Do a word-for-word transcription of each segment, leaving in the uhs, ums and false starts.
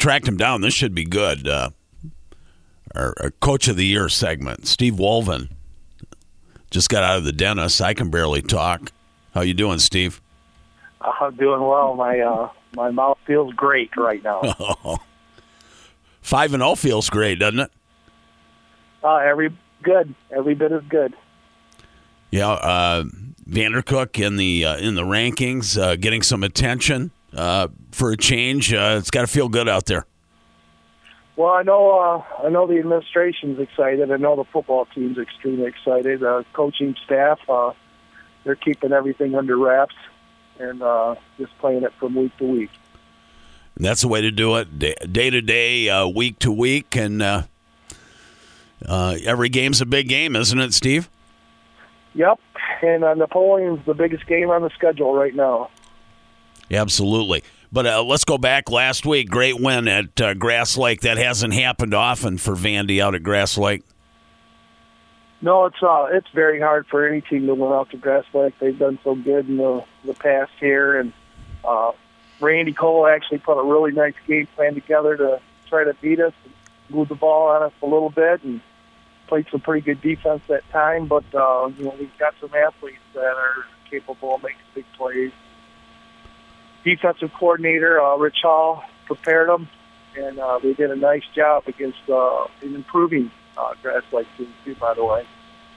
tracked him down. This should be good. Uh, our, our Coach of the Year segment, Steve Wolven, just got out of the dentist. I can barely talk. How you doing, Steve? I'm doing well. My uh, my mouth feels great right now. Five and zero feels great, doesn't it? Uh, every good, every bit is good. Yeah, uh, Vandercook in the uh, in the rankings, uh, getting some attention uh, for a change. Uh, it's got to feel good out there. Well, I know uh, I know the administration's excited. I know the football team's extremely excited. Uh, coaching staff, uh, they're keeping everything under wraps and uh, just playing it from week to week. And that's the way to do it, day, day to day, uh, week to week, and uh, uh, every game's a big game, isn't it, Steve? Yep, and uh, Napoleon's the biggest game on the schedule right now. Absolutely. But uh, let's go back last week. Great win at uh, Grass Lake. That hasn't happened often for Vandy out at Grass Lake. No, it's uh, it's very hard for any team to win out to Grass Lake. They've done so good in the, the past year, and uh, Randy Cole actually put a really nice game plan together to try to beat us, and move the ball on us a little bit, and played some pretty good defense that time. But uh, you know, we've got some athletes that are capable of making big plays. Defensive coordinator uh, Rich Hall prepared them, and uh, they did a nice job against uh, in improving uh, Grass Lake team too, by the way.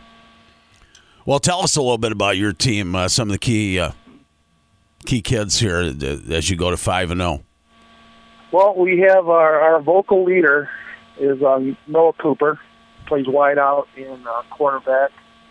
Well, tell us a little bit about your team. Uh, some of the key uh, key kids here as you go to five and zero. Well, we have our, our vocal leader is um, Noah Cooper, plays wide out in uh, quarterback.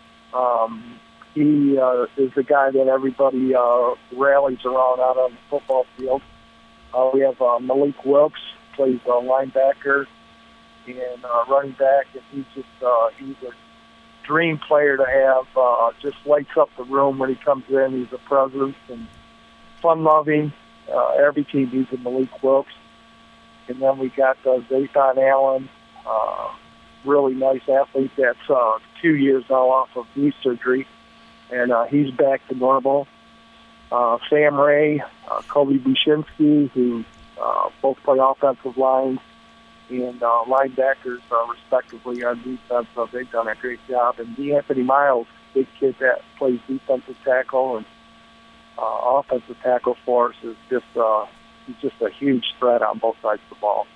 Um, He uh, is the guy that everybody uh, rallies around out on the football field. Uh, we have uh, Malik Wilkes, plays uh, linebacker and uh, running back, and he's just uh, he's a dream player to have. Uh, just lights up the room when he comes in. He's a presence and fun-loving. Uh, every team needs a Malik Wilkes. And then we got uh, Zayton Allen, uh, really nice athlete that's uh, two years now off of knee surgery. And uh, he's back to normal. Uh, Sam Ray, uh, Kobe Bushinsky, who uh, both play offensive lines and uh, linebackers, uh, respectively, on defense. So they've done a great job. And DeAnthony Miles, big kid that plays defensive tackle and uh, offensive tackle for us, is just uh, he's just a huge threat on both sides of the ball.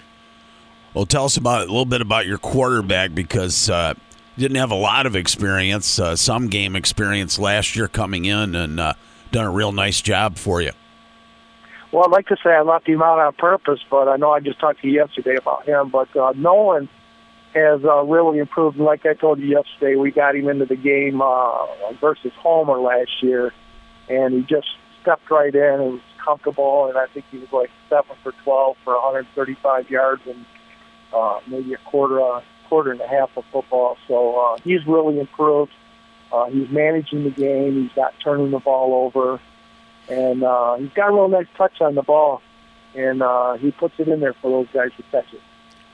Well, tell us about a little bit about your quarterback, because uh, didn't have a lot of experience, uh, some game experience last year coming in, and uh, done a real nice job for you. Well, I'd like to say I left him out on purpose, but I know I just talked to you yesterday about him. But uh, Nolan has uh, really improved. And like I told you yesterday, we got him into the game uh, versus Homer last year, and he just stepped right in and was comfortable. And I think he was like seven for twelve for one hundred thirty-five yards and uh, maybe a quarter, uh, quarter and a half of football. So uh, he's really improved. Uh, he's managing the game. He's not turning the ball over. And uh, he's got a real nice touch on the ball, and uh, he puts it in there for those guys to catch it.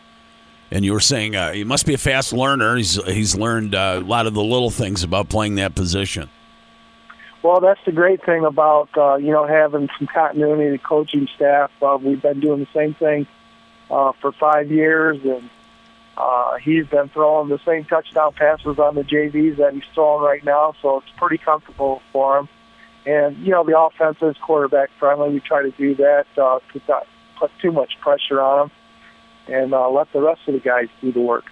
And you were saying uh, he must be a fast learner. He's he's learned uh, a lot of the little things about playing that position. Well, that's the great thing about uh, you know having some continuity in the coaching staff. Uh, we've been doing the same thing uh, for five years, and uh, he's been throwing the same touchdown passes on the J Vs that he's throwing right now, so it's pretty comfortable for him. And, you know, the offense is quarterback friendly. We try to do that uh, to not put too much pressure on them and uh, let the rest of the guys do the work.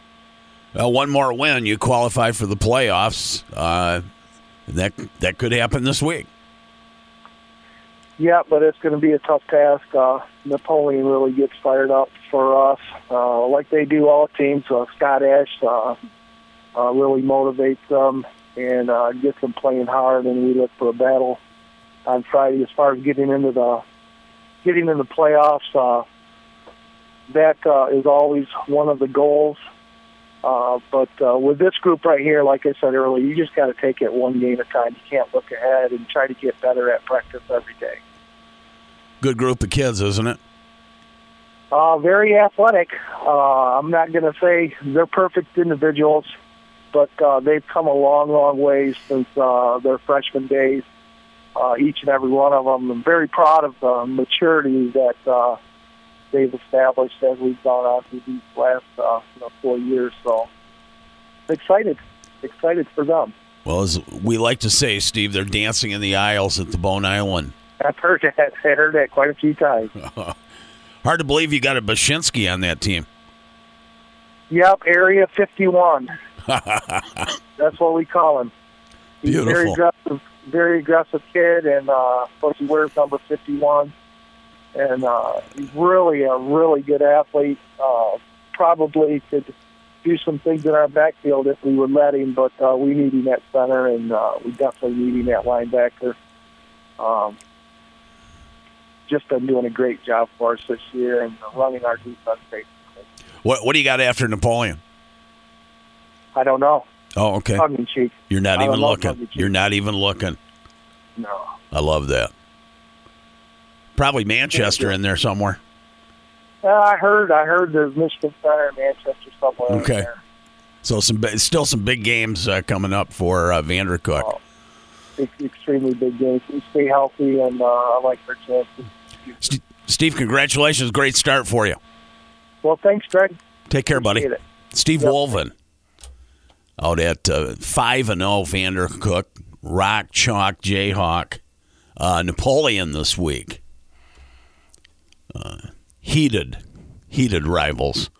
Well, one more win, you qualify for the playoffs. Uh, that that could happen this week. Yeah, but it's going to be a tough task. Uh, Napoleon really gets fired up for us, uh, like they do all teams. Uh, Scott Ash uh, uh, really motivates them and uh, gets them playing hard, and we look for a battle on Friday as far as getting into the getting in the playoffs. Uh, that uh, is always one of the goals. Uh, but uh, with this group right here, like I said earlier, you just got to take it one game at a time. You can't look ahead and try to get better at practice every day. Good group of kids, isn't it? Uh, very athletic. Uh, I'm not going to say they're perfect individuals, but uh, they've come a long, long ways since uh, their freshman days, uh, each and every one of them. I'm very proud of the maturity that uh, they've established as we've gone on through these last uh, you know, four years. So excited, excited for them. Well, as we like to say, Steve, they're dancing in the aisles at the Bone Island. I've heard that. I heard that quite a few times. Hard to believe you got a Bashinsky on that team. Yep, Area fifty-one. That's what we call him. He's Beautiful. a very aggressive, very aggressive kid, and uh, of course he wears number fifty-one. And uh, he's really a really good athlete. Uh, probably could do some things in our backfield if we would let him, but uh, we need him at center, and uh, we definitely need him at linebacker. Um, just been doing a great job for us this year and running our defense basically. What What do you got after Napoleon? I don't know. Oh, okay. Tongue in cheek. You're not I even love tongue looking. in cheek. You're not even looking. No. I love that. Probably Manchester in there somewhere. Uh, I heard. I heard there's Michigan Center in Manchester somewhere. Okay. In there. So some bi- still some big games uh, coming up for uh, Vandercook. Oh, it's extremely big games. We stay healthy, and uh, I like their chances. St- Steve, congratulations. Great start for you. Well, thanks, Greg. Take care, buddy. Appreciate it. Steve Yep. Wolven out at uh, five and oh Vandercook, Rock Chalk Jayhawk, uh, Napoleon this week. Uh, heated, heated rivals.